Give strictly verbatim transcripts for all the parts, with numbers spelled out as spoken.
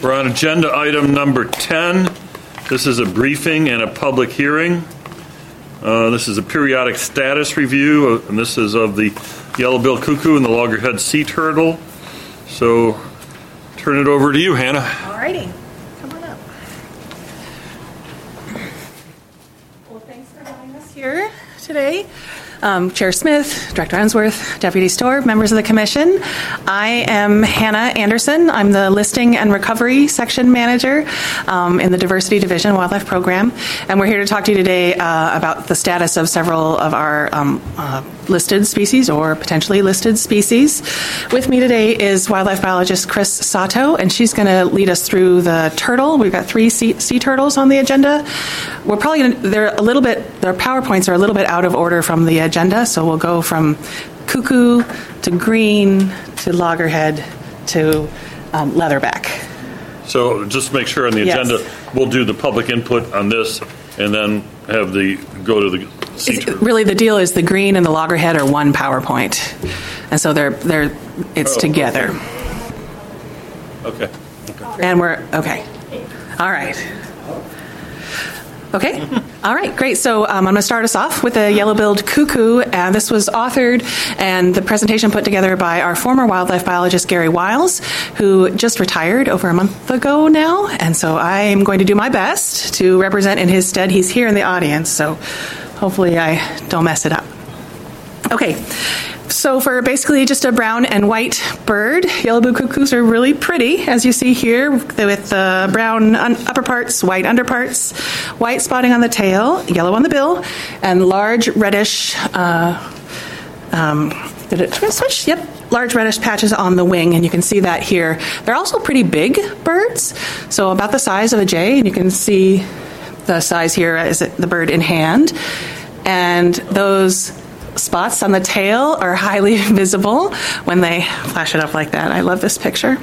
We're on agenda item number ten. This is a briefing and a public hearing. Uh, this is a periodic status review, and this is of the yellow-billed cuckoo and the loggerhead sea turtle. So, turn it over to you, Hannah. All righty. Come on up. Well, thanks for having us here today. Um, Chair Smith, Director Unsworth, Deputy Storr, members of the Commission. I am Hannah Anderson. I'm the Listing and Recovery Section Manager um, in the Diversity Division Wildlife Program. And we're here to talk to you today uh, about the status of several of our um, uh, listed species or potentially listed species. With me today is wildlife biologist Chris Sato, and she's going to lead us through the turtle. We've got three sea, sea turtles on the agenda. We're probably going to, they're a little bit, their PowerPoints are a little bit out of order from the agenda, so we'll go from cuckoo to green to loggerhead to um, leatherback. So just to make sure on the Yes. agenda, we'll do the public input on this and then have the go to the sea It's, turtle. really, the deal is the green and the loggerhead are one PowerPoint, and so they're they're it's Oh, together. Okay. okay. And we're okay. All right. Okay. All right. Great. So um, I'm going to start us off with the yellow-billed cuckoo. And this was authored and the presentation put together by our former wildlife biologist, Gary Wiles, who just retired over a month ago now. And so I'm going to do my best to represent in his stead. He's here in the audience, so hopefully I don't mess it up. Okay. So for basically just a brown and white bird, yellow-billed cuckoos are really pretty, as you see here, with the brown upper parts, white underparts, white spotting on the tail, yellow on the bill, and large reddish, uh, um, did it switch? Yep, large reddish patches on the wing, and you can see that here. They're also pretty big birds, so about the size of a jay, and you can see the size here is the bird in hand, and those spots on the tail are highly visible when they flash it up like that. I love this picture.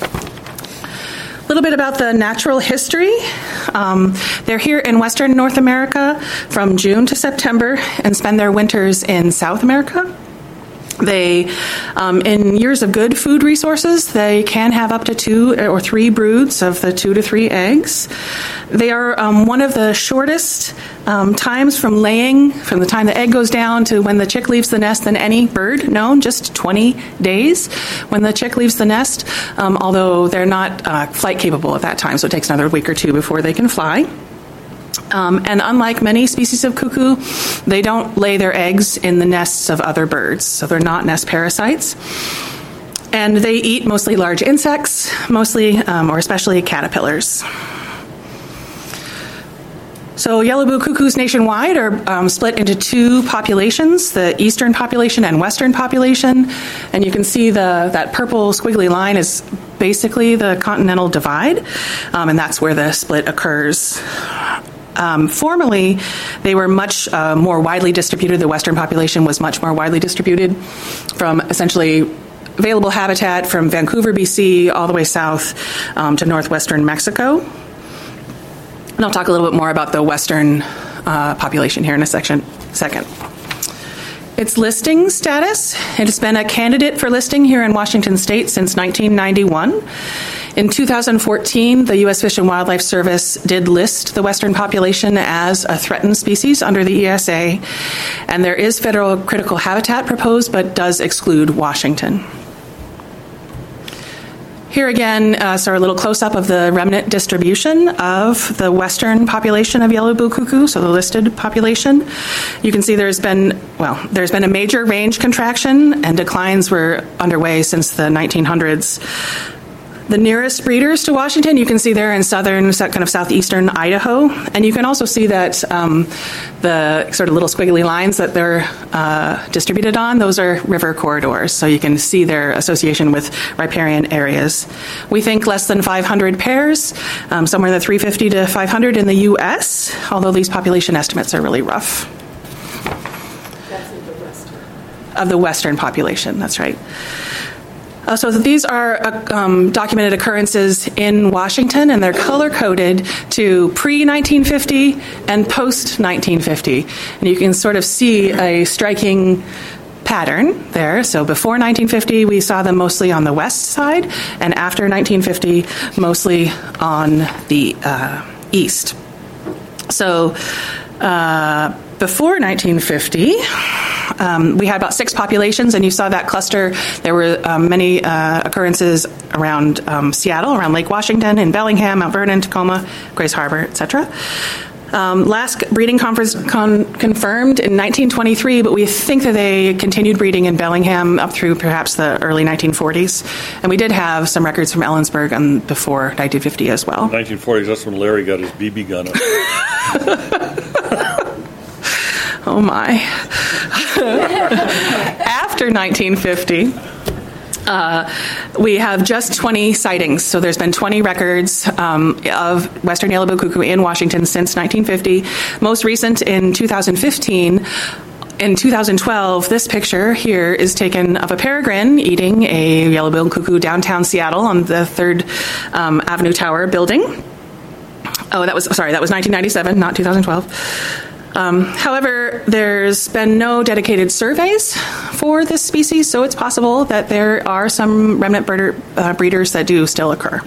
A little bit about the natural history. Um, they're here in Western North America from June to September and spend their winters in South America. They, um, in years of good food resources, they can have up to two or three broods of the two to three eggs. They are um, one of the shortest um, times from laying, from the time the egg goes down to when the chick leaves the nest than any bird known, just twenty days when the chick leaves the nest, um, although they're not uh, flight capable at that time, so it takes another week or two before they can fly. Um, and unlike many species of cuckoo, they don't lay their eggs in the nests of other birds, so they're not nest parasites. And they eat mostly large insects, mostly um, or especially caterpillars. So yellow-billed cuckoos nationwide are um, split into two populations, the eastern population and western population. And you can see the that purple squiggly line is basically the continental divide, um, and that's where the split occurs. Um, formerly, they were much uh, more widely distributed. The western population was much more widely distributed from essentially available habitat from Vancouver, B C, all the way south um, to northwestern Mexico. And I'll talk a little bit more about the western uh, population here in a section, second. Its listing status, it has been a candidate for listing here in Washington State since nineteen ninety-one. In two thousand fourteen, the U S Fish and Wildlife Service did list the western population as a threatened species under the E S A, and there is federal critical habitat proposed, but does exclude Washington. Here again, uh, so a little close-up of the remnant distribution of the western population of yellow-billed cuckoo, so the listed population. You can see there's been, well, there's been a major range contraction, and declines were underway since the nineteen hundreds. The nearest breeders to Washington, you can see there in southern, kind of southeastern Idaho. And you can also see that um, the sort of little squiggly lines that they're uh, distributed on, those are river corridors. So you can see their association with riparian areas. We think less than five hundred pairs, um, somewhere in the three hundred fifty to five hundred in the U S, although these population estimates are really rough. That's in the western. Of the western population, that's right. Uh, so these are uh, um, documented occurrences in Washington, and they're color-coded to pre nineteen fifty and post nineteen fifty. And you can sort of see a striking pattern there. So before nineteen fifty, we saw them mostly on the west side, and after nineteen fifty, mostly on the uh, east. So uh, before nineteen fifty, um, we had about six populations, and you saw that cluster. There were um, many uh, occurrences around um, Seattle, around Lake Washington, in Bellingham, Mount Vernon, Tacoma, Grays Harbor, et cetera. Um, last breeding conference con- confirmed in nineteen twenty-three, but we think that they continued breeding in Bellingham up through perhaps the early nineteen forties. And we did have some records from Ellensburg um, before nineteen fifty as well. nineteen forties, that's when Larry got his B B gun up. Oh, my. After nineteen fifty, Uh, we have just twenty sightings. So there's been twenty records um, of western yellow-billed cuckoo in Washington since nineteen fifty. Most recent in two thousand fifteen. In two thousand twelve, this picture here is taken of a peregrine eating a yellow-billed cuckoo downtown Seattle on the third um, Avenue Tower building. Oh, that was, sorry, that was nineteen ninety-seven, not two thousand twelve. Um, however, there's been no dedicated surveys for this species, so it's possible that there are some remnant birder, uh, breeders that do still occur.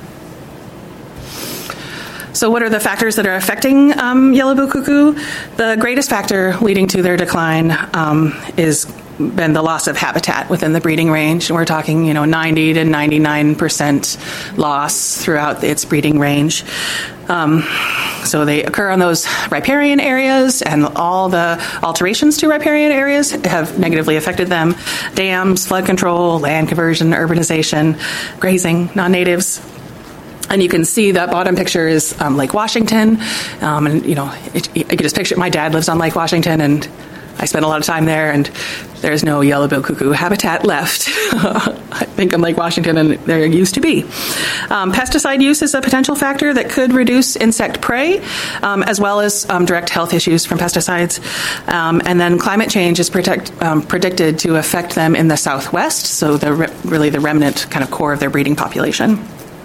So what are the factors that are affecting um, yellow-billed cuckoo? The greatest factor leading to their decline um, is been the loss of habitat within the breeding range. We're talking, you know, ninety to ninety-nine percent loss throughout its breeding range. Um, so they occur on those riparian areas, and all the alterations to riparian areas have negatively affected them. Dams, flood control, land conversion, urbanization, grazing, non-natives. And you can see that bottom picture is um, Lake Washington. Um, and, you know, it, you can just picture it. My dad lives on Lake Washington, and I spent a lot of time there, and there's no yellow-billed cuckoo habitat left. I think on Lake Washington, and there used to be. Um, pesticide use is a potential factor that could reduce insect prey, um, as well as um, direct health issues from pesticides. Um, and then climate change is protect, um, predicted to affect them in the southwest, so the re- really the remnant kind of core of their breeding population.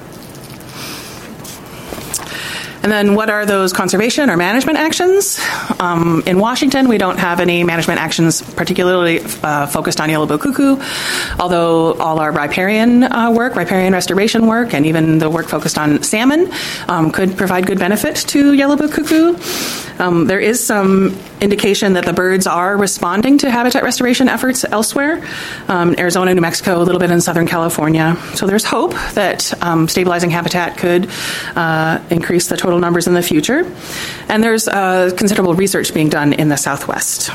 And then what are those conservation or management actions? Um, in Washington, we don't have any management actions particularly uh, focused on yellow-billed cuckoo, although all our riparian uh, work, riparian restoration work, and even the work focused on salmon um, could provide good benefit to yellow-billed cuckoo. Um, there is some indication that the birds are responding to habitat restoration efforts elsewhere, um, Arizona, New Mexico, a little bit in Southern California. So there's hope that um, stabilizing habitat could uh, increase the total numbers in the future. And there's uh, considerable research being done in the Southwest.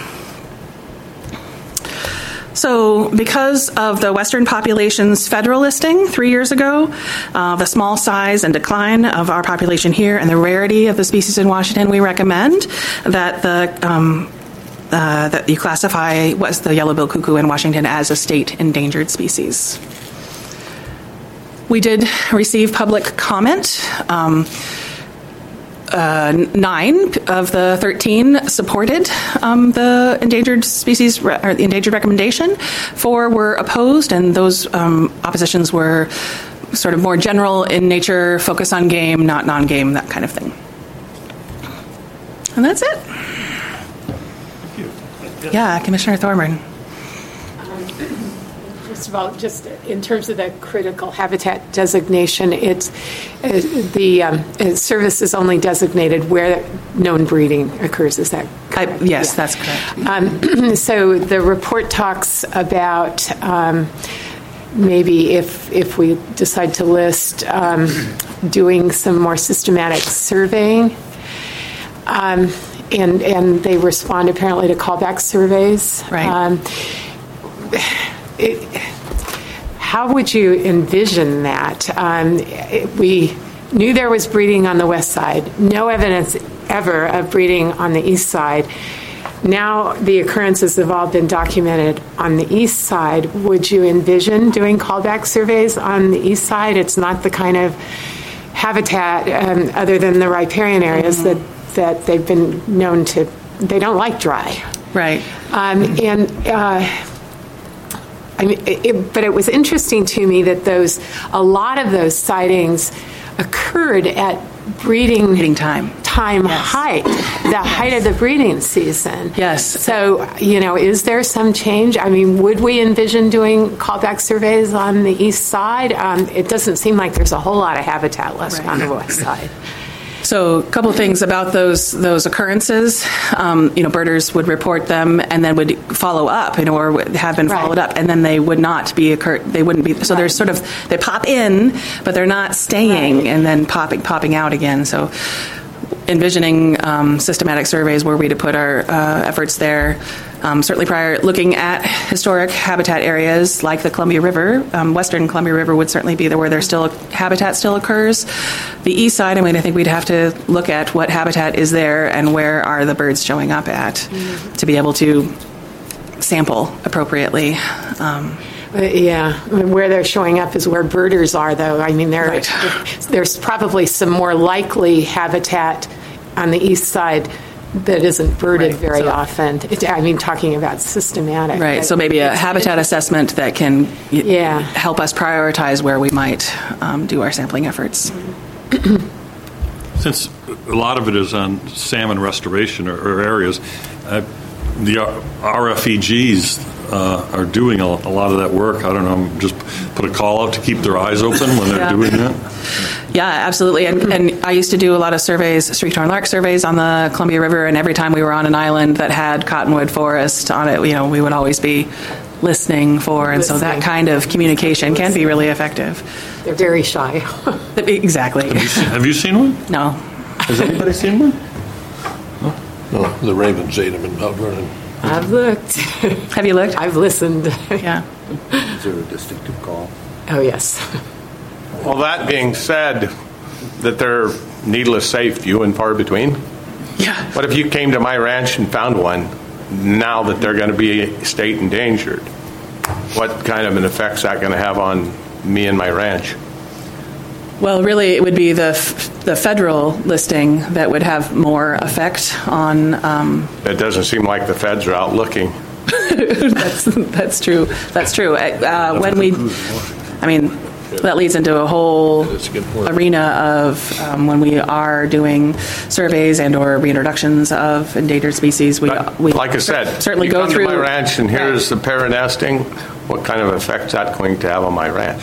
So because of the Western population's federal listing three years ago, uh, the small size and decline of our population here, and the rarity of the species in Washington, we recommend that the um, uh, that you classify what's the yellow-billed cuckoo in Washington as a state endangered species. We did receive public comment. Um, Uh, nine of the thirteen supported um, the endangered species re- or the endangered recommendation. Four were opposed, and those um, oppositions were sort of more general in nature, focus on game, not non-game, that kind of thing. And that's it. Thank you. Yeah, Commissioner Thorburn. First of all, just in terms of the critical habitat designation, it's uh, the um, uh, service is only designated where known breeding occurs. Is that correct? I, yes, yeah. that's correct. Um, so the report talks about um, maybe if if we decide to list, um, doing some more systematic surveying. Um, and and they respond apparently to callback surveys. Right. Um, It, how would you envision that? Um, it, we knew there was breeding on the west side, no evidence ever of breeding on the east side. Now the occurrences have all been documented on the east side. Would you envision doing callback surveys on the east side? It's not the kind of habitat, um, other than the riparian areas, mm-hmm. that, that they've been known to, they don't like dry. Right. Um, and... Uh, I mean, it, but it was interesting to me that those, a lot of those sightings occurred at breeding, breeding time. nighttime Yes. height, the height of the breeding season. Yes. So, you know, is there some change? I mean, would we envision doing callback surveys on the east side? Um, it doesn't seem like there's a whole lot of habitat left Right. on the west side. So a couple of things about those those occurrences. Um, you know, birders would report them and then would follow up, you know, or would have been Right. followed up, and then they would not be occur. They wouldn't be. So there's sort of they pop in, but they're not staying, Right. and then popping popping out again. So envisioning um, systematic surveys were we to put our uh, efforts there. Um, certainly prior looking at historic habitat areas like the Columbia River, um, western Columbia River would certainly be there where there's still habitat still occurs. The east side, I mean, I think we'd have to look at what habitat is there and where are the birds showing up at mm-hmm. to be able to sample appropriately. Um, Uh, yeah, I mean, where they're showing up is where birders are, though. I mean, there, Right. there's probably some more likely habitat on the east side that isn't birded Right. very So- often. It, I mean, talking about systematic. Right, but so maybe a it's- habitat assessment that can y- Yeah. help us prioritize where we might um, do our sampling efforts. Since a lot of it is on salmon restoration or, or areas, uh, the R F E Gs uh, are doing a, a lot of that work. I don't know, just put a call out to keep their eyes open when they're Yeah. doing that. Yeah, absolutely. And, and I used to do a lot of surveys, streak-torn lark surveys on the Columbia River, and every time we were on an island that had cottonwood forest on it, you know, we would always be listening for, and so that Listening. kind of communication can be really effective. They're very shy. Exactly. Have you seen one? No. Has anybody seen one? No, the ravens ate them in Mount Vernon. I've looked. Have you looked? I've listened. Yeah. Is there a distinctive call? Oh, yes. Well, that being said, that they're needless safe, few and far between. Yeah. What if you came to my ranch and found one now that they're going to be state endangered? What kind of an effect's that going to have on me and my ranch? Well, really, it would be the f- the federal listing that would have more effect on. Um, It doesn't seem like the feds are out looking. that's that's true. That's true. Uh, when we, I mean, that leads into a whole That's a good point. arena of um, when we are doing surveys and or reintroductions of endangered species. We, But we like I said, certainly you go come through to my ranch and here's Right. the pair nesting. What kind of effect's that going to have on my ranch?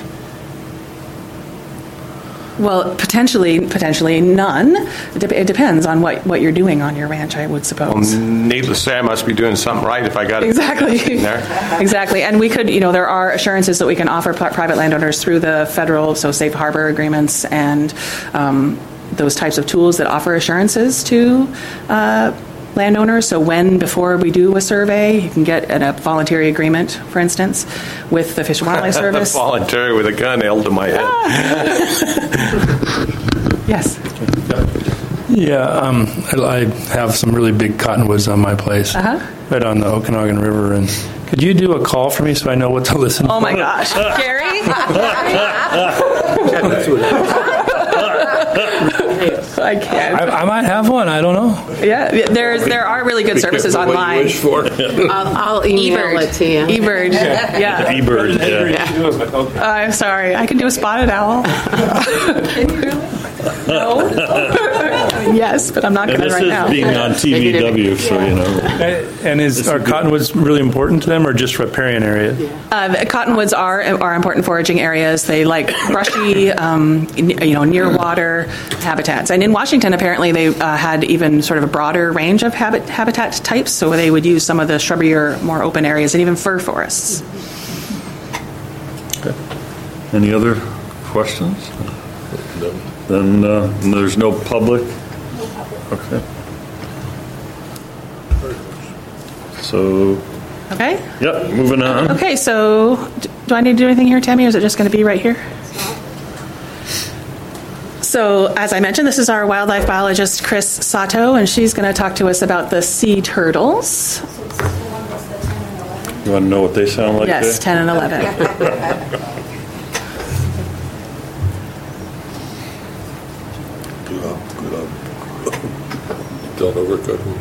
Well, potentially, potentially none. It, de- it depends on what, what you're doing on your ranch, I would suppose. Needless to say, I must be doing something right if I got it Exactly. in there. Exactly. And we could, you know, there are assurances that we can offer pri- private landowners through the federal, so safe harbor agreements and um, those types of tools that offer assurances to uh, landowners. So when, before we do a survey, you can get a voluntary agreement, for instance, with the Fish and Wildlife Service. Voluntary with a gun held to my head. Yes. Yeah, um, I I have some really big cottonwoods on my place, Uh-huh. right on the Okanagan River. And could you do a call for me so I know what to listen Oh for? my gosh. Gary? I can't. I, I might have one. I don't know. Yeah, there's there are really good services Careful what you online. wish for. I'll, I'll email eBird. it to you. eBird. Yeah. eBird, yeah. Okay. I'm sorry. I can do a spotted owl. No. Yes, but I'm not And going to this right is now. being on T V W, so you know. And is are cottonwoods really important to them, or just riparian areas? Uh, the cottonwoods are are important foraging areas. They like brushy, um, n- you know, near water habitats. And in Washington, apparently, they uh, had even sort of a broader range of habit, habitat types. So they would use some of the shrubbier, more open areas, and even fir forests. Any other questions? No. Then uh, there's no public? Okay. So, Okay. yep, moving on. Okay. So, d- do I need to do anything here, Tammy, or is it just going to be right here? So, as I mentioned, this is our wildlife biologist, Chris Sato, and she's going to talk to us about the sea turtles. You want to know what they sound like? Yes, Jay? ten and eleven. Good up, good up. Don't overcook them.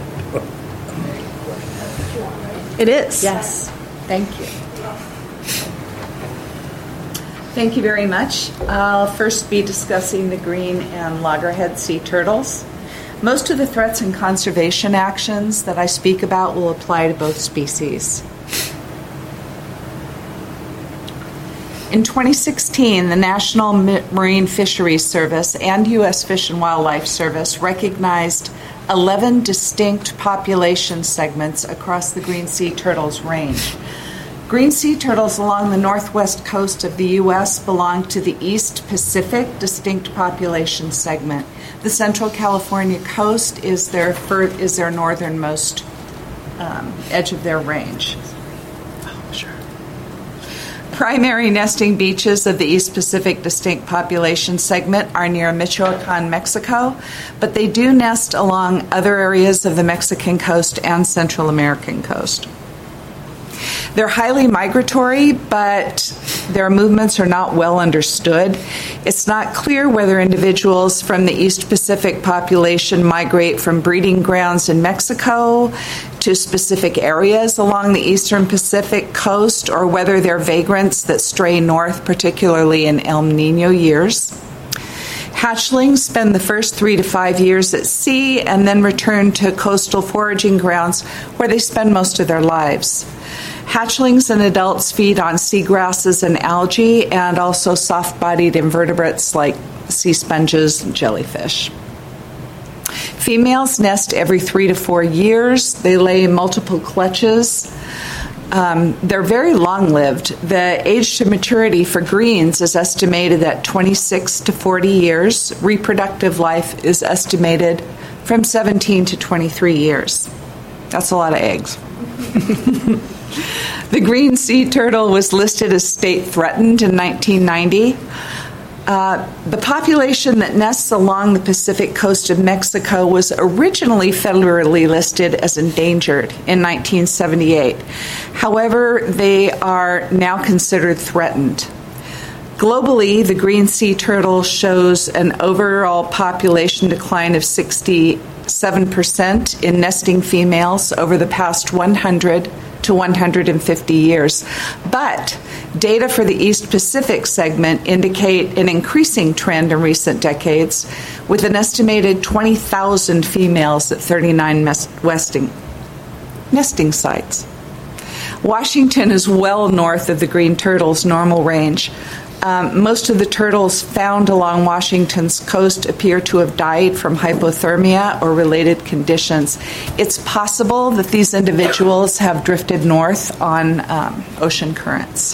It is. Yes, thank you. Thank you very much. I'll first be discussing the green and loggerhead sea turtles. Most of the threats and conservation actions that I speak about will apply to both species. In twenty sixteen, the National Marine Fisheries Service and U S Fish and Wildlife Service recognized eleven distinct population segments across the green sea turtles range. Green sea turtles along the northwest coast of the U S belong to the East Pacific distinct population segment. The Central California coast is their fir- is their northernmost um, edge of their range. Primary nesting beaches of the East Pacific distinct population segment are near Michoacan, Mexico, but they do nest along other areas of the Mexican coast and Central American coast. They're highly migratory, but their movements are not well understood. It's not clear whether individuals from the East Pacific population migrate from breeding grounds in Mexico to specific areas along the eastern Pacific coast, or whether they're vagrants that stray north, particularly in El Niño years. Hatchlings spend the first three to five years at sea and then return to coastal foraging grounds where they spend most of their lives. Hatchlings and adults feed on seagrasses and algae, and also soft-bodied invertebrates like sea sponges and jellyfish. Females nest every three to four years. They lay multiple clutches. Um, they're very long-lived. The age to maturity for greens is estimated at twenty-six to forty years. Reproductive life is estimated from seventeen to twenty-three years. That's a lot of eggs. The green sea turtle was listed as state threatened in nineteen ninety. Uh, the population that nests along the Pacific coast of Mexico was originally federally listed as endangered in nineteen seventy-eight. However, they are now considered threatened. Globally, the green sea turtle shows an overall population decline of sixty-seven percent in nesting females over the past one hundred to one hundred fifty years. But data for the East Pacific segment indicate an increasing trend in recent decades, with an estimated twenty thousand females at thirty-nine nesting, nesting sites. Washington is well north of the green turtle's normal range. Um, most of the turtles found along Washington's coast appear to have died from hypothermia or related conditions. It's possible that these individuals have drifted north on um, ocean currents.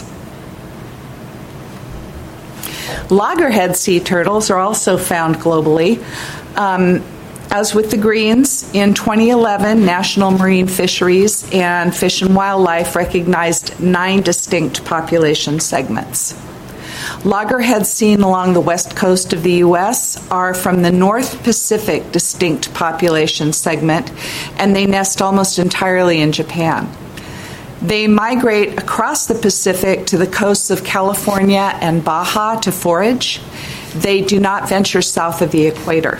Loggerhead sea turtles are also found globally. Um, As with the greens, in twenty eleven, National Marine Fisheries and Fish and Wildlife recognized nine distinct population segments. Loggerheads seen along the west coast of the U S are from the North Pacific distinct population segment, and they nest almost entirely in Japan. They migrate across the Pacific to the coasts of California and Baja to forage. They do not venture south of the equator.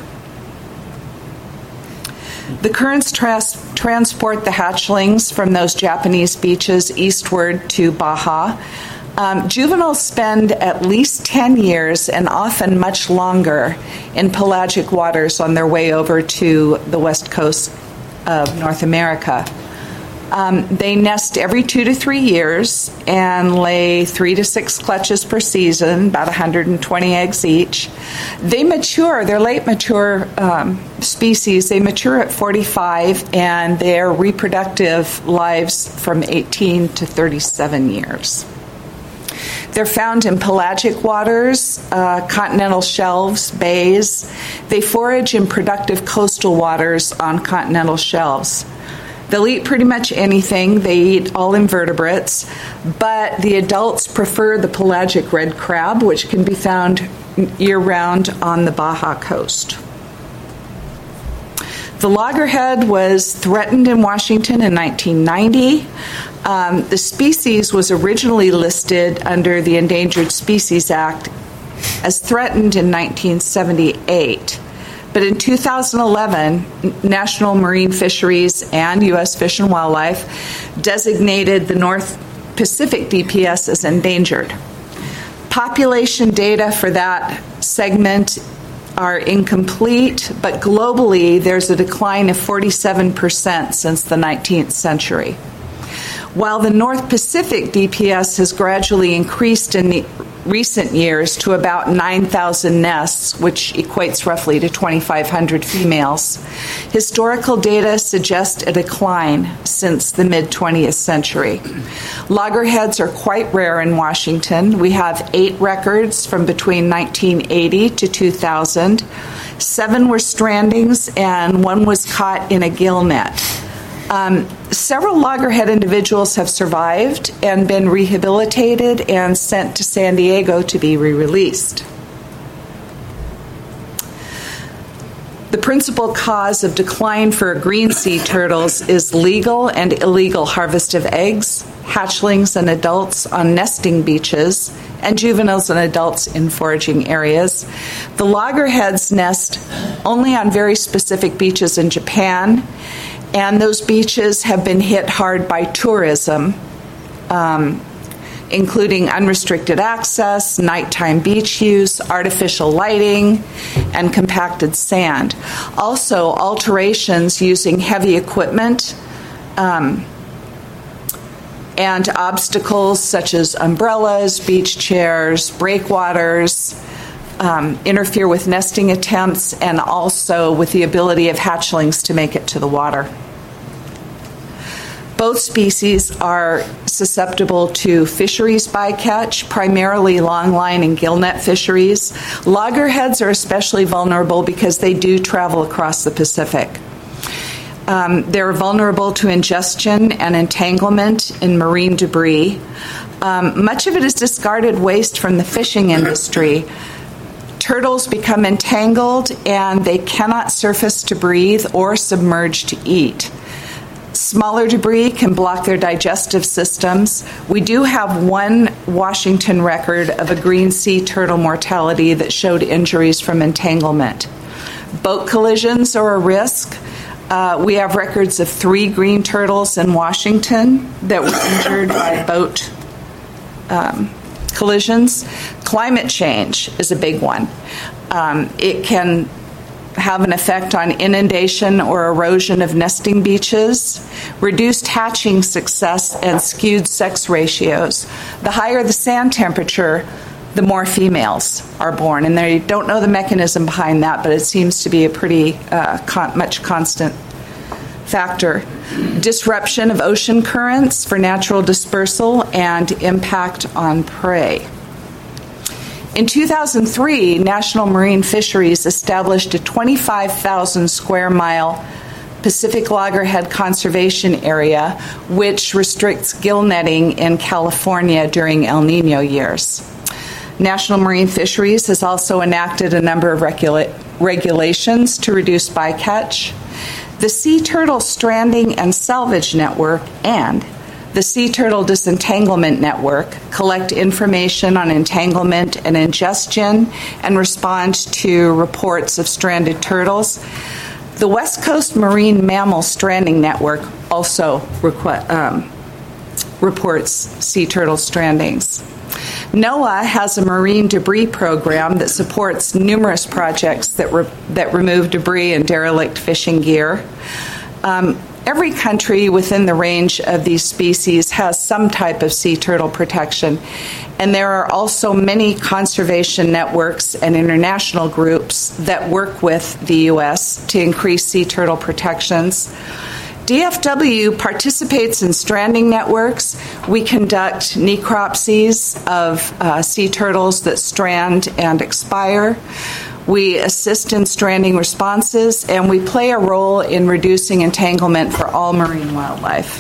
The currents tras- transport the hatchlings from those Japanese beaches eastward to Baja. Um, juveniles spend at least ten years and often much longer in pelagic waters on their way over to the west coast of North America. Um, they nest every two to three years and lay three to six clutches per season, about one hundred twenty eggs each. They mature, they're late mature um, species. They mature at forty-five, and their reproductive lives from eighteen to thirty-seven years. They're found in pelagic waters, uh, continental shelves, bays. They forage in productive coastal waters on continental shelves. They'll eat pretty much anything. They eat all invertebrates, but the adults prefer the pelagic red crab, which can be found year-round on the Baja coast. The loggerhead was threatened in Washington in nineteen ninety. Um, the species was originally listed under the Endangered Species Act as threatened in nineteen seventy-eight. But in two thousand eleven, National Marine Fisheries and U S Fish and Wildlife designated the North Pacific D P S as endangered. Population data for that segment are incomplete, but globally there's a decline of forty-seven percent since the nineteenth century. While the North Pacific D P S has gradually increased in the recent years to about nine thousand nests, which equates roughly to twenty-five hundred females, historical data suggest a decline since the mid-twentieth century. Loggerheads are quite rare in Washington. We have eight records from between nineteen eighty to two thousand. Seven were strandings, and one was caught in a gill net. Um, several loggerhead individuals have survived and been rehabilitated and sent to San Diego to be re-released. The principal cause of decline for green sea turtles is legal and illegal harvest of eggs, hatchlings and adults on nesting beaches, and juveniles and adults in foraging areas. The loggerheads nest only on very specific beaches in Japan, and those beaches have been hit hard by tourism, um, including unrestricted access, nighttime beach use, artificial lighting, and compacted sand. Also, alterations using heavy equipment um, and obstacles such as umbrellas, beach chairs, breakwaters, Um, interfere with nesting attempts and also with the ability of hatchlings to make it to the water. Both species are susceptible to fisheries bycatch, primarily longline and gillnet fisheries. Loggerheads are especially vulnerable because they do travel across the Pacific. Um, they're vulnerable to ingestion and entanglement in marine debris. Um, much of it is discarded waste from the fishing industry. Turtles become entangled and they cannot surface to breathe or submerge to eat. Smaller debris can block their digestive systems. We do have one Washington record of a green sea turtle mortality that showed injuries from entanglement. Boat collisions are a risk. Uh, we have records of three green turtles in Washington that were injured by boat um, collisions. Climate change is a big one. Um, it can have an effect on inundation or erosion of nesting beaches, reduced hatching success, and skewed sex ratios. The higher the sand temperature, the more females are born. And they don't know the mechanism behind that, but it seems to be a pretty uh, con- much constant factor. Disruption of ocean currents for natural dispersal and impact on prey. In two thousand three, National Marine Fisheries established a twenty-five thousand square mile Pacific Loggerhead Conservation Area, which restricts gill netting in California during El Nino years. National Marine Fisheries has also enacted a number of regula- regulations to reduce bycatch. The Sea Turtle Stranding and Salvage Network and the Sea Turtle Disentanglement Network collect information on entanglement and ingestion and respond to reports of stranded turtles. The West Coast Marine Mammal Stranding Network also requ- um, reports sea turtle strandings. NOAA has a marine debris program that supports numerous projects that re- that remove debris and derelict fishing gear. Um, every country within the range of these species has some type of sea turtle protection, and there are also many conservation networks and international groups that work with the U S to increase sea turtle protections. D F W participates in stranding networks. We conduct necropsies of uh, sea turtles that strand and expire. We assist in stranding responses, and we play a role in reducing entanglement for all marine wildlife.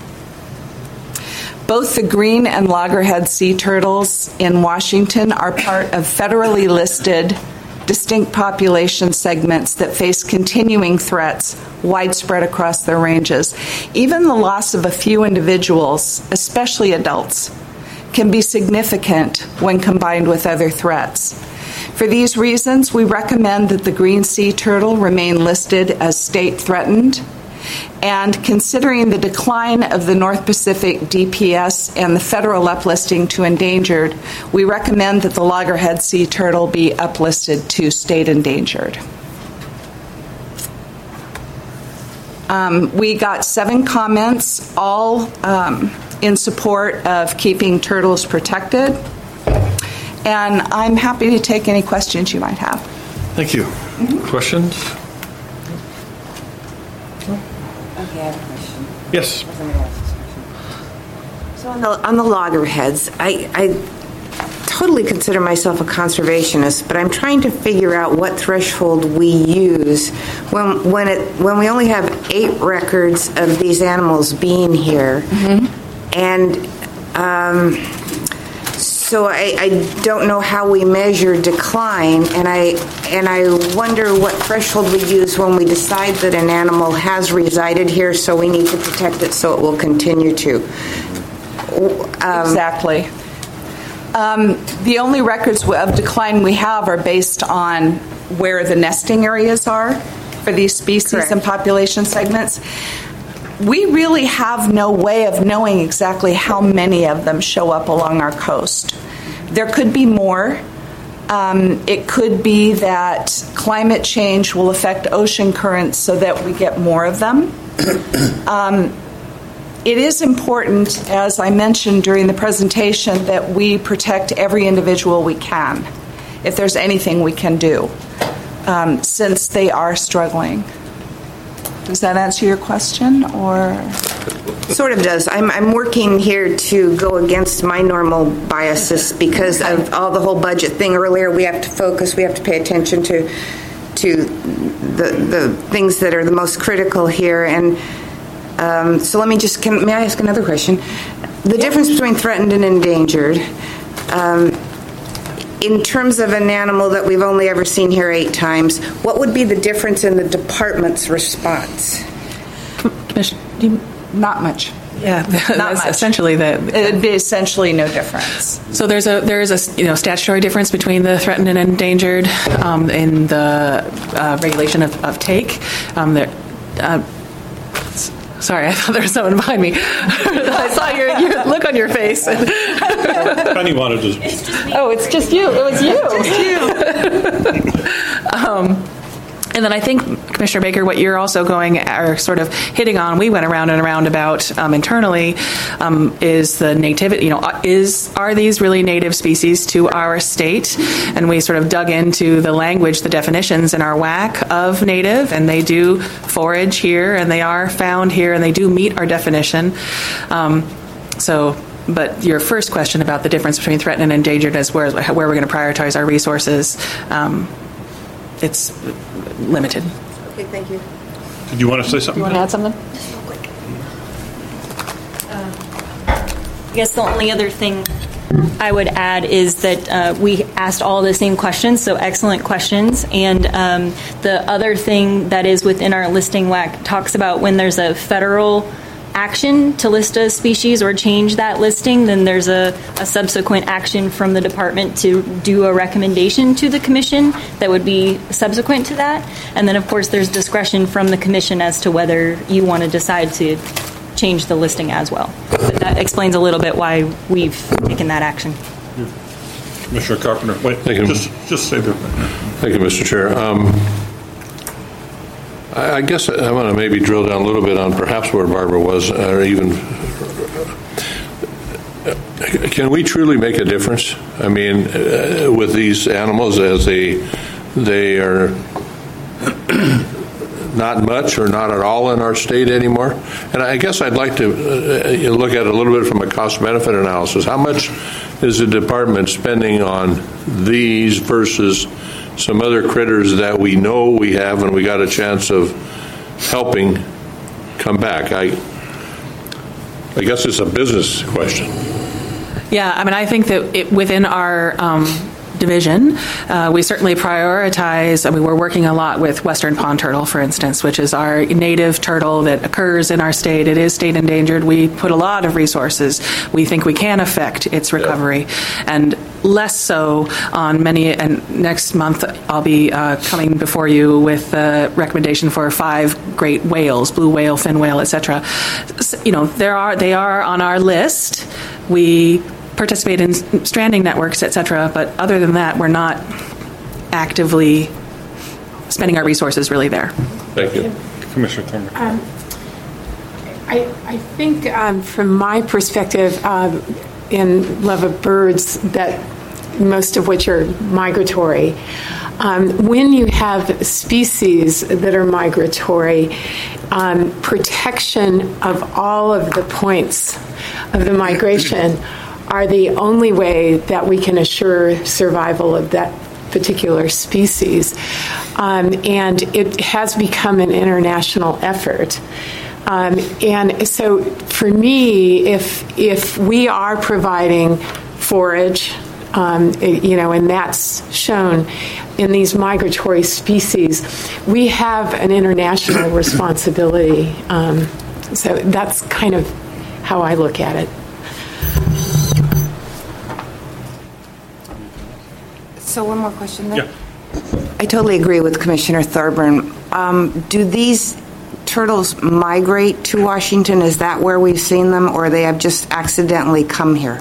Both the green and loggerhead sea turtles in Washington are part of federally listed distinct population segments that face continuing threats widespread across their ranges. Even the loss of a few individuals, especially adults, can be significant when combined with other threats. For these reasons, we recommend that the green sea turtle remain listed as state threatened And considering the decline of the North Pacific D P S and the federal uplisting to endangered, we recommend that the loggerhead sea turtle be uplisted to state endangered. Um, we got seven comments, all um, in support of keeping turtles protected. And I'm happy to take any questions you might have. Thank you. Mm-hmm. Questions? Okay, I have a question. Yes. So on the, on the loggerheads, I, I totally consider myself a conservationist, but I'm trying to figure out what threshold we use when when it when we only have eight records of these animals being here, mm-hmm. and um, so I, I don't know how we measure decline, and I and I wonder what threshold we use when we decide that an animal has resided here, so we need to protect it so it will continue to. Um, exactly. Um, the only records of decline we have are based on where the nesting areas are for these species Correct. And population segments. We really have no way of knowing exactly how many of them show up along our coast. There could be more. Um, it could be that climate change will affect ocean currents so that we get more of them. Um, It is important, as I mentioned during the presentation, that we protect every individual we can, if there's anything we can do, um, since they are struggling. Does that answer your question, or? Sort of does. I'm, I'm working here to go against my normal biases because of all the whole budget thing earlier. We have to focus, we have to pay attention to to the the things that are the most critical here. And Um, so let me just, can, may I ask another question? The difference between threatened and endangered, um, in terms of an animal that we've only ever seen here eight times, what would be the difference in the department's response? Not much. Yeah, Not that's much. essentially the. It would be essentially no difference. So there's a there is a you know statutory difference between the threatened and endangered um, in the uh, regulation of, of take. Um, there, uh, Sorry, I thought there was someone behind me. I saw your, your look on your face. Penny wanted to. Oh, it's just you. It was you. Just you. um, and then I think, Commissioner Baker, what you're also going or sort of hitting on, we went around and around about um, internally, um, is the nativity. You know, is are these really native species to our state? And we sort of dug into the language, the definitions in our W A C of native, and they do forage here, and they are found here, and they do meet our definition. Um, so. But your first question about the difference between threatened and endangered is where, where we're going to prioritize our resources. Um, it's limited. Okay, thank you. Did you want to say something? You want to add something? Uh, I guess the only other thing I would add is that uh, we asked all the same questions, so excellent questions. And um, the other thing that is within our listing W A C talks about when there's a federal action to list a species or change that listing, then there's a, a subsequent action from the department to do a recommendation to the commission that would be subsequent to that. And then, of course, there's discretion from the commission as to whether you want to decide to change the listing as well. But that explains a little bit why we've taken that action. Commissioner Carpenter, wait, Thank you. just, just say that. Thank you, Mister Chair. Um, I guess I want to maybe drill down a little bit on perhaps where Barbara was, or even, can we truly make a difference? I mean, uh, with these animals as they, they are not much or not at all in our state anymore. And I guess I'd like to uh, look at it a little bit from a cost-benefit analysis. How much is the department spending on these versus some other critters that we know we have and we got a chance of helping come back? I, I guess it's a business question. Yeah, I mean, I think that it, within our um, division. Uh, we certainly prioritize, I mean, we're working a lot with western pond turtle, for instance, which is our native turtle that occurs in our state. It is state endangered. We put a lot of resources. We think we can affect its recovery, and less so on many. And next month, I'll be uh, coming before you with a recommendation for five great whales, blue whale, fin whale, et cetera. You know, there are they are on our list. We participate in stranding networks, et cetera. But other than that, we're not actively spending our resources really there. Thank you. Commissioner Thurman. Um, I, I think um, from my perspective, um, in love of birds, that most of which are migratory, um, when you have species that are migratory, um, protection of all of the points of the migration are the only way that we can assure survival of that particular species. Um, and it has become an international effort. Um, and so for me, if if we are providing forage, um, you know, and that's shown in these migratory species, we have an international responsibility. Um, so that's kind of how I look at it. So one more question there. Yeah. I totally agree with Commissioner Thurburn. Um, do these turtles migrate to Washington? Is that where we've seen them, or they have just accidentally come here?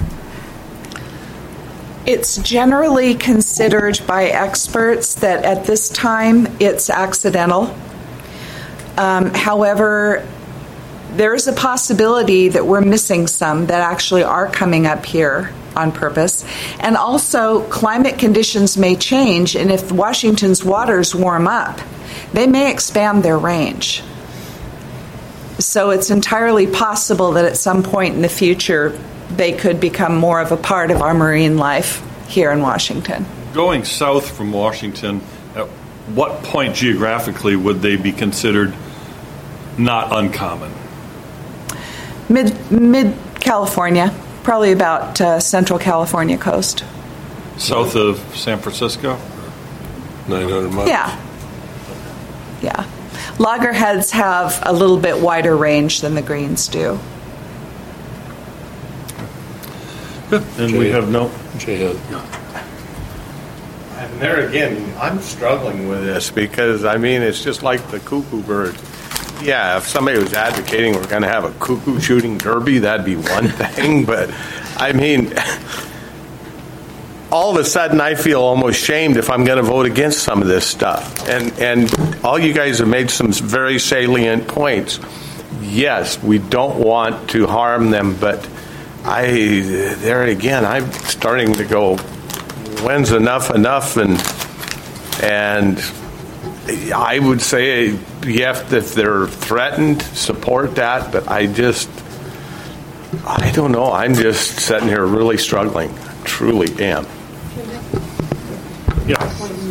It's generally considered by experts that at this time it's accidental. Um, however, there is a possibility that we're missing some that actually are coming up here on purpose. And also, climate conditions may change, and if Washington's waters warm up, they may expand their range. So it's entirely possible that at some point in the future, they could become more of a part of our marine life here in Washington. Going south from Washington, at what point geographically would they be considered not uncommon? Mid, mid California, probably about uh, Central California coast. South of San Francisco? nine hundred miles. Yeah. Yeah. Loggerheads have a little bit wider range than the greens do. Good. And we have no... Jay, And there again, I'm struggling with this because, I mean, it's just like the cuckoo bird. Yeah, if somebody was advocating we're going to have a cuckoo shooting derby, that'd be one thing. But, I mean, all of a sudden I feel almost shamed if I'm going to vote against some of this stuff. And, and all you guys have made some very salient points. Yes, we don't want to harm them, but I, there again, I'm starting to go, when's enough enough? And, and I would say, yes, if they're threatened, support that, but I just, I don't know. I'm just sitting here really struggling. Truly am. Yeah.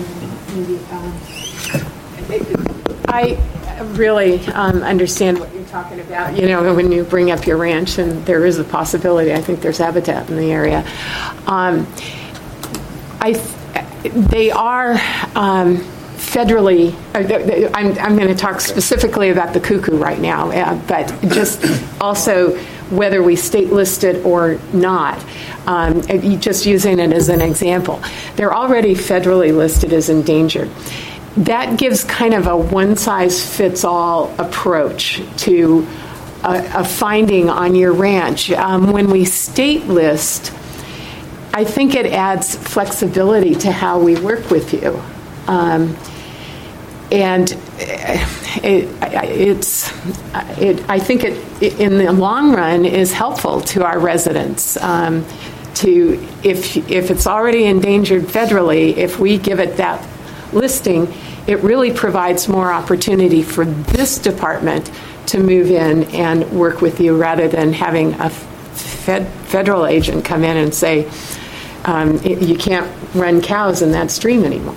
I really um, understand what you're talking about. You know, when you bring up your ranch, and there is a possibility. I think there's habitat in the area. Um, I, they are. Um, Federally, I'm, I'm going to talk specifically about the cuckoo right now, uh, but just also whether we state listed or not, um, just using it as an example. They're already federally listed as endangered. That gives kind of a one-size-fits-all approach to a, a finding on your ranch. Um, when we state list, I think it adds flexibility to how we work with you. Um, And it, it's, it, I think it, in the long run, is helpful to our residents. Um, to if if it's already endangered federally, if we give it that listing, it really provides more opportunity for this department to move in and work with you, rather than having a fed, federal agent come in and say, um, it, you can't run cows in that stream anymore.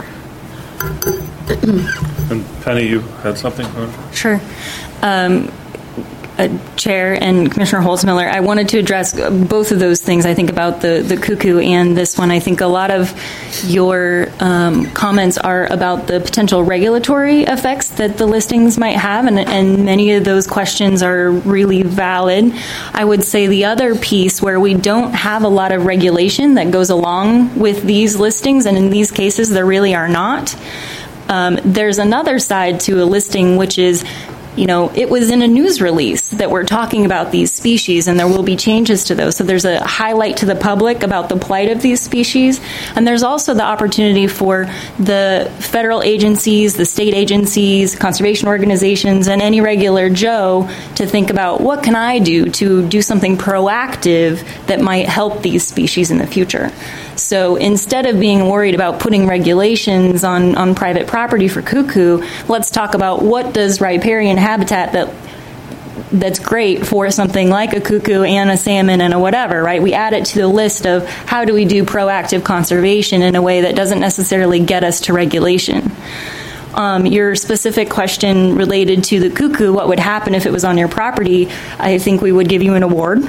And Penny, you had something? Sure. Um, Uh, Chair and Commissioner Holtzmiller, I wanted to address both of those things. I think about the, the cuckoo and this one. I think a lot of your um, comments are about the potential regulatory effects that the listings might have, and, and many of those questions are really valid. I would say the other piece where we don't have a lot of regulation that goes along with these listings, and in these cases there really are not, um, there's another side to a listing, which is, you know, it was in a news release that we're talking about these species, and there will be changes to those. So there's a highlight to the public about the plight of these species. And there's also the opportunity for the federal agencies, the state agencies, conservation organizations, and any regular Joe to think about, what can I do to do something proactive that might help these species in the future? So instead of being worried about putting regulations on, on private property for cuckoo, let's talk about what does riparian habitat that that's great for something like a cuckoo and a salmon and a whatever, right? We add it to the list of how do we do proactive conservation in a way that doesn't necessarily get us to regulation. Um, your specific question related to the cuckoo, what would happen if it was on your property, I think we would give you an award.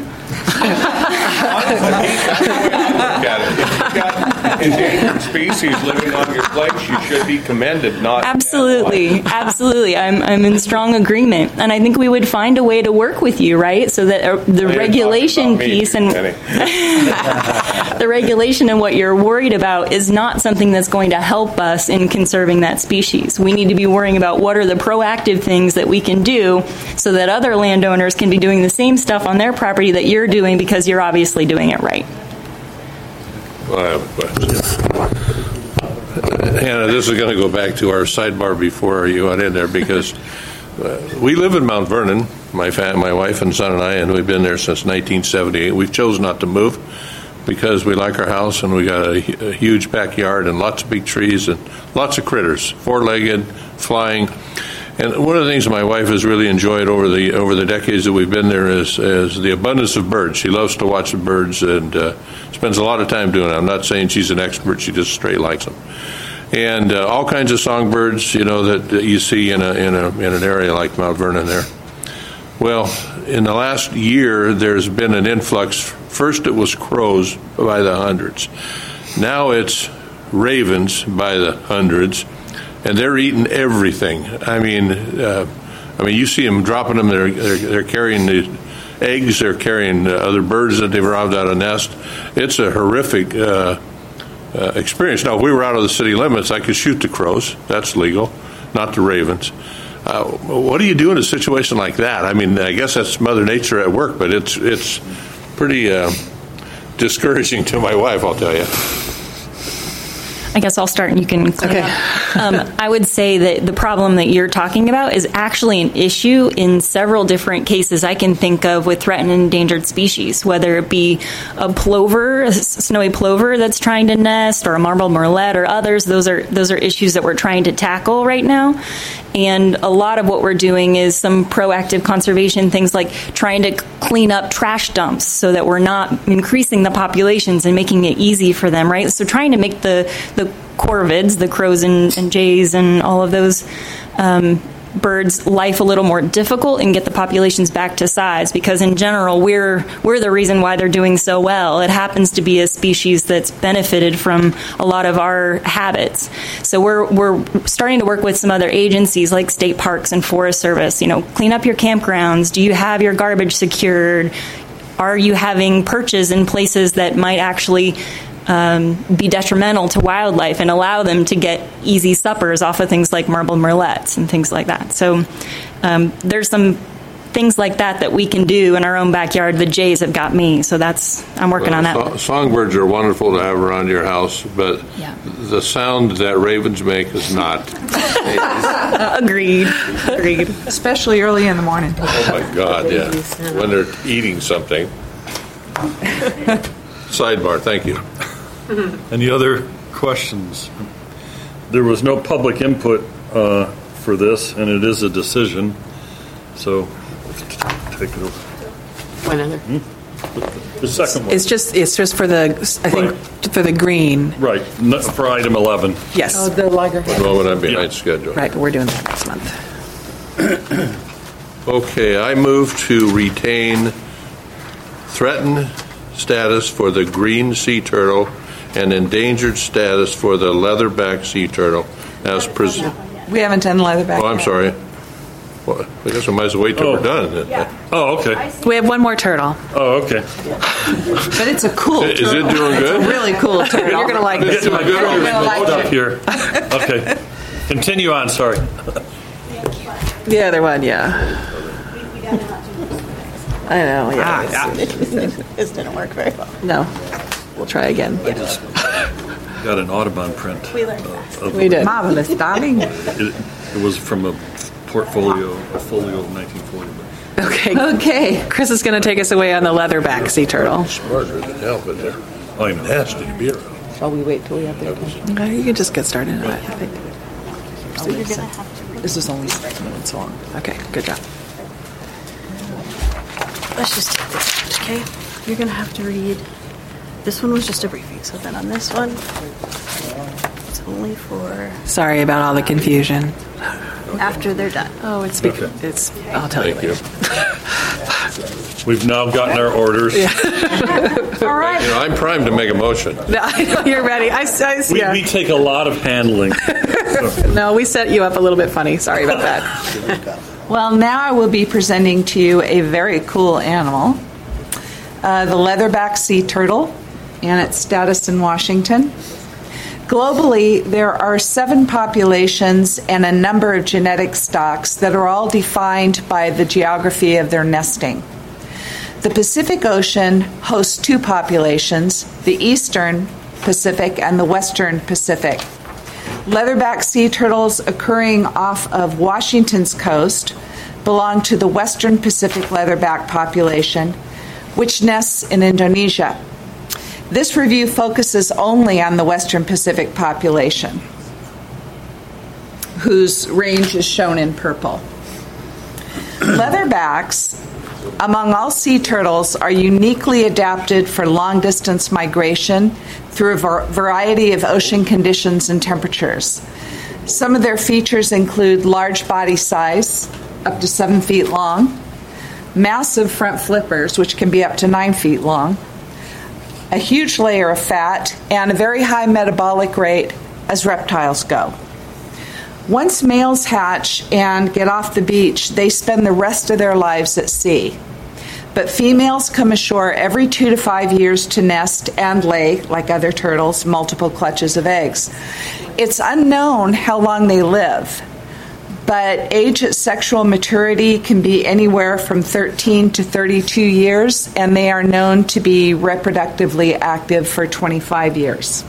Endangered species living on your place, you should be commended, not absolutely, absolutely. I'm I'm in strong agreement, and I think we would find a way to work with you, right? So that uh, the regulation piece and the regulation and what you're worried about is not something that's going to help us in conserving that species. We need to be worrying about what are the proactive things that we can do so that other landowners can be doing the same stuff on their property that you're doing because you're obviously doing it right. Well, I have a question. Hannah, this is going to go back to our sidebar before you got in there, because uh, we live in Mount Vernon, my fam- my wife and son and I, and we've been there since nineteen seventy-eight. We've chosen not to move because we like our house, and we got a, a huge backyard and lots of big trees and lots of critters, four-legged, flying. And one of the things my wife has really enjoyed over the over the decades that we've been there is, is the abundance of birds. She loves to watch the birds and uh, spends a lot of time doing it. I'm not saying she's an expert; she just straight likes them. And uh, all kinds of songbirds, you know, that, that you see in a in a in an area like Mount Vernon there. Well, in the last year, there's been an influx. First, it was crows by the hundreds. Now it's ravens by the hundreds. And they're eating everything. I mean, uh, I mean, you see them dropping them. They're they're, they're carrying the eggs. They're carrying uh, other birds that they've robbed out of nest. It's a horrific uh, uh, experience. Now, if we were out of the city limits, I could shoot the crows. That's legal, not the ravens. Uh, what do you do in a situation like that? I mean, I guess that's Mother Nature at work, but it's it's pretty uh, discouraging to my wife, I'll tell you. I guess I'll start and you can clean okay. up. Um, I would say that the problem that you're talking about is actually an issue in several different cases I can think of with threatened and endangered species, whether it be a plover, a snowy plover that's trying to nest, or a marbled murrelet or others. Those are those are issues that we're trying to tackle right now. And a lot of what we're doing is some proactive conservation things like trying to clean up trash dumps so that we're not increasing the populations and making it easy for them, right? So trying to make the, the corvids, the crows and, and jays and all of those um, birds' life a little more difficult and get the populations back to size, because in general we're we're the reason why they're doing so well. It happens to be a species that's benefited from a lot of our habits. So we're we're starting to work with some other agencies like state parks and Forest Service. You know, clean up your campgrounds. Do you have your garbage secured? Are you having perches in places that might actually Um, be detrimental to wildlife and allow them to get easy suppers off of things like marbled murrelets and things like that. So um, there's some things like that that we can do in our own backyard. The jays have got me, so that's I'm working well, on that. So- songbirds are wonderful to have around your house, but Yeah. the sound that ravens make is not. Agreed. Agreed. Especially early in the morning. Oh my God! Yeah, when they're eating something. Sidebar. Thank you. Any other questions? There was no public input uh, for this, and it is a decision. So, take it over. One other. Hmm? The second one. It's just it's just for the I think Right. for the green. Right, no- for item eleven. Yes. Oh, the loggerhead. Well, when I'm behind schedule. Right, but we're doing that next month. Okay, I move to retain threatened status for the green sea turtle and endangered status for the leatherback sea turtle as presented. We haven't done leatherback. Oh, I'm yet. sorry. Well, I guess I might as well wait till Oh. we're done. Oh, okay. We have one more turtle. Oh, okay. But it's a cool Is it turtle. doing It's good? a really cool turtle. You're going to like this Getting my one. You're gonna like stuff it. here. Okay. Continue on, sorry. The other one, yeah. I know, yeah. This didn't work very well. No. We'll try again. Got an Audubon print. We learned of- of- We did. Marvelous, darling. It, it was from a portfolio, a folio of nineteen forty. Okay. Okay. Chris is going to take us away on the leatherback sea turtle. Smarter than hell, but they're I know. nasty to be around. Shall we wait till we have their attention? Uh, You can just get started. I think. So you're going to have to. This is only six minutes long. Okay, good job. Let's just take this one, okay? You're going to have to read. This one was just a briefing, so then on this one, it's only for Sorry about all the confusion. after they're done. Oh, it's because it's. I'll tell Thank you you. later. We've now gotten our orders. All right. You know, I'm primed to make a motion. No, I know you're ready. I, I We, yeah. we take a lot of handling. No, we set you up a little bit funny. Sorry about that. Well, now I will be presenting to you a very cool animal, uh, the leatherback sea turtle, and its status in Washington. Globally, there are seven populations and a number of genetic stocks that are all defined by the geography of their nesting. The Pacific Ocean hosts two populations, the Eastern Pacific and the Western Pacific. Leatherback sea turtles occurring off of Washington's coast belong to the Western Pacific leatherback population, which nests in Indonesia. This review focuses only on the Western Pacific population, whose range is shown in purple. Leatherbacks, among all sea turtles, are uniquely adapted for long-distance migration through a var- variety of ocean conditions and temperatures. Some of their features include large body size, up to seven feet long, massive front flippers, which can be up to nine feet long, a huge layer of fat, and a very high metabolic rate as reptiles go. Once males hatch and get off the beach, they spend the rest of their lives at sea. But females come ashore every two to five years to nest and lay, like other turtles, multiple clutches of eggs. It's unknown how long they live, but age at sexual maturity can be anywhere from thirteen to thirty-two years, and they are known to be reproductively active for twenty-five years.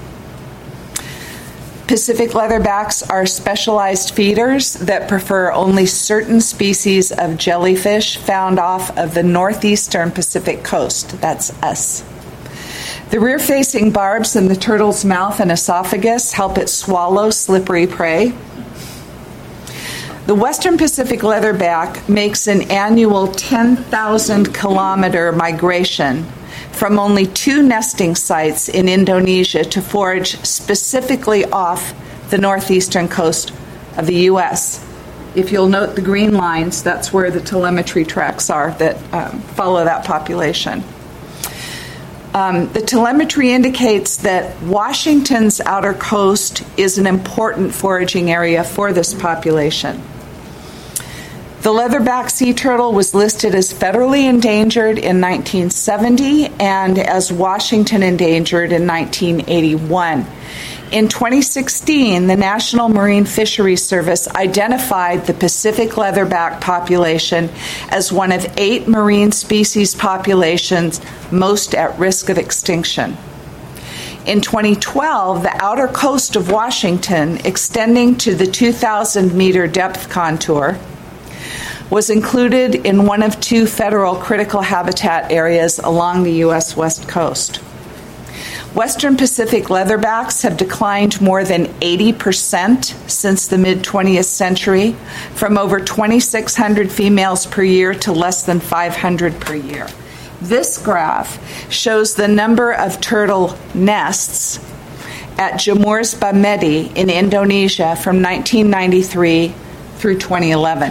Pacific leatherbacks are specialized feeders that prefer only certain species of jellyfish found off of the northeastern Pacific coast. That's us. The rear-facing barbs in the turtle's mouth and esophagus help it swallow slippery prey. The Western Pacific leatherback makes an annual ten thousand kilometer migration from only two nesting sites in Indonesia to forage specifically off the northeastern coast of the U S. If you'll note the green lines, that's where the telemetry tracks are that um, follow that population. Um, the telemetry indicates that Washington's outer coast is an important foraging area for this population. The leatherback sea turtle was listed as federally endangered in nineteen seventy and as Washington endangered in nineteen eighty-one. In twenty sixteen, the National Marine Fisheries Service identified the Pacific leatherback population as one of eight marine species populations most at risk of extinction. In twenty twelve, the outer coast of Washington, extending to the two thousand meter depth contour, was included in one of two federal critical habitat areas along the U S West Coast. Western Pacific leatherbacks have declined more than eighty percent since the mid-twentieth century, from over twenty-six hundred females per year to less than five hundred per year. This graph shows the number of turtle nests at Jamur's Bamedi in Indonesia from nineteen ninety-three through twenty eleven.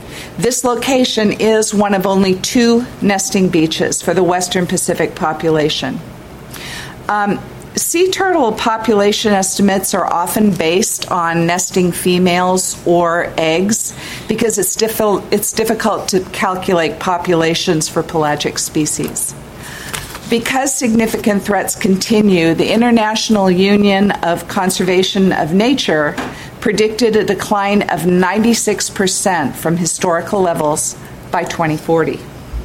This location is one of only two nesting beaches for the Western Pacific population. Um, sea turtle population estimates are often based on nesting females or eggs because it's, diffi- it's difficult to calculate populations for pelagic species. Because significant threats continue, the International Union of Conservation of Nature predicted a decline of ninety-six percent from historical levels by twenty forty.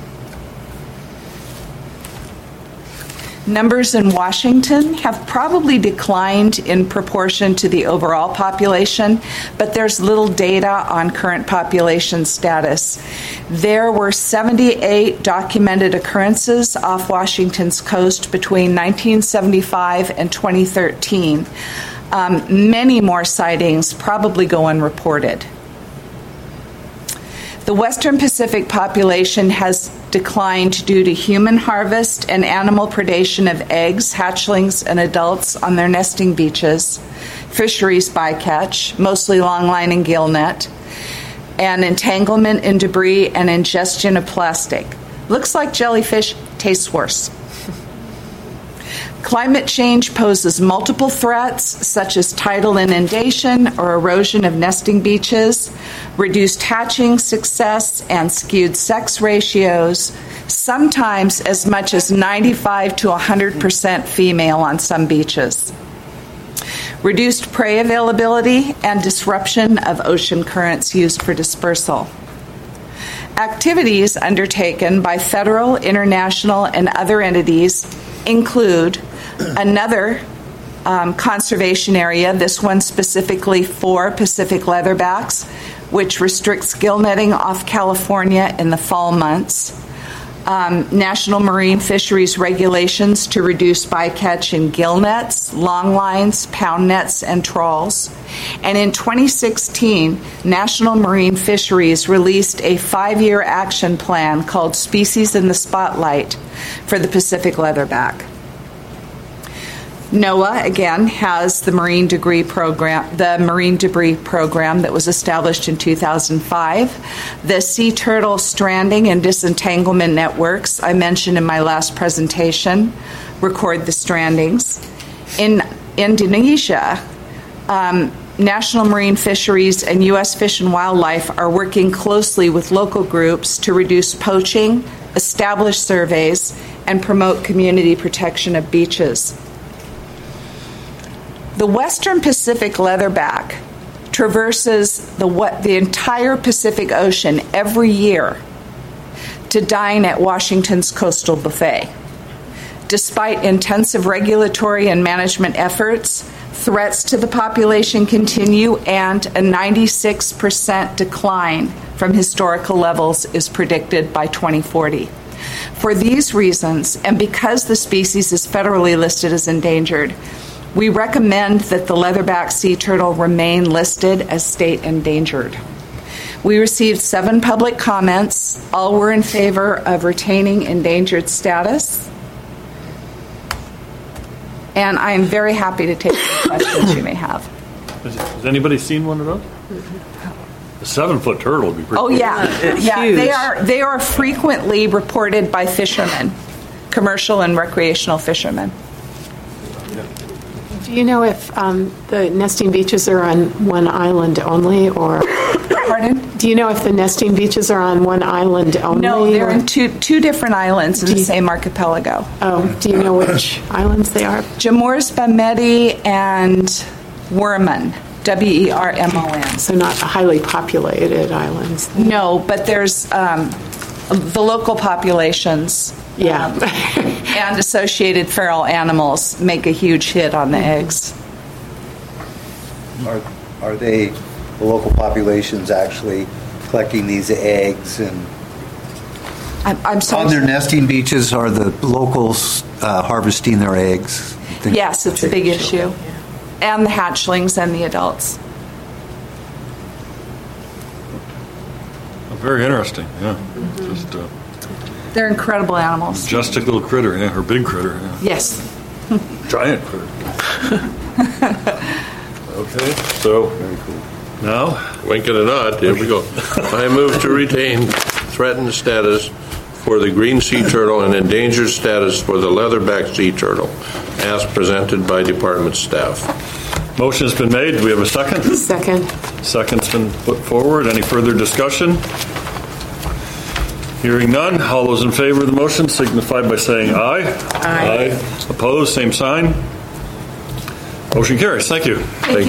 Numbers in Washington have probably declined in proportion to the overall population, but there's little data on current population status. There were seventy-eight documented occurrences off Washington's coast between nineteen seventy-five and twenty thirteen. Um, many more sightings probably go unreported. The Western Pacific population has declined due to human harvest and animal predation of eggs, hatchlings, and adults on their nesting beaches, fisheries bycatch, mostly longline and gillnet, and entanglement in debris and ingestion of plastic. Looks like jellyfish, tastes worse. Climate change poses multiple threats, such as tidal inundation or erosion of nesting beaches, reduced hatching success, and skewed sex ratios, sometimes as much as ninety-five to one hundred percent female on some beaches. Reduced prey availability and disruption of ocean currents used for dispersal. Activities undertaken by federal, international, and other entities include another um, conservation area, this one specifically for Pacific leatherbacks, which restricts gill netting off California in the fall months. Um, National Marine Fisheries regulations to reduce bycatch in gill nets, long lines, pound nets, and trawls. And in twenty sixteen, National Marine Fisheries released a five-year action plan called Species in the Spotlight for the Pacific leatherback. NOAA, again, has the Marine Debris Program, the Marine Debris Program that was established in two thousand five. The sea turtle stranding and disentanglement networks I mentioned in my last presentation record the strandings. In Indonesia, um, National Marine Fisheries and U S Fish and Wildlife are working closely with local groups to reduce poaching, establish surveys, and promote community protection of beaches. The Western Pacific leatherback traverses the, what, the entire Pacific Ocean every year to dine at Washington's coastal buffet. Despite intensive regulatory and management efforts, threats to the population continue, and a ninety-six percent decline from historical levels is predicted by twenty forty. For these reasons, and because the species is federally listed as endangered, we recommend that the leatherback sea turtle remain listed as state endangered. We received seven public comments. All were in favor of retaining endangered status. And I am very happy to take any questions you may have. Has, has anybody seen one of those? Mm-hmm. A seven-foot turtle would be pretty Oh, cool. yeah. yeah Huge. they are, they are frequently reported by fishermen, commercial and recreational fishermen. Do you know if um, the nesting beaches are on one island only, or? Pardon? Do you know if the nesting beaches are on one island only? No, they're or? in two two different islands in Do the you- same archipelago. Oh, do you know which islands they are? Jamors Bamedi and Werman, W E R M O N. So not highly populated islands. No, but there's um, the local populations. Yeah. um, and associated feral animals make a huge hit on the eggs. Are, are they, the local populations, actually collecting these eggs and I'm, I'm sorry. on their nesting beaches? Are the locals uh, harvesting their eggs? Things- Yes, it's a big issue. And the hatchlings and the adults. Oh, very interesting, yeah. Mm-hmm. Just uh, They're incredible animals. majestic little critter, yeah, or big critter, yeah. Yes. Giant critter. Okay, so, very cool. No? Winking a nod. Here we go. I move to retain threatened status for the green sea turtle and endangered status for the leatherback sea turtle, as presented by department staff. Motion has been made. Do we have a second? Second. Second's been put forward. Any further discussion? Hearing none. All those in favor of the motion signify by saying aye. Aye. Aye. Opposed, same sign. Motion carries. Thank you. Thank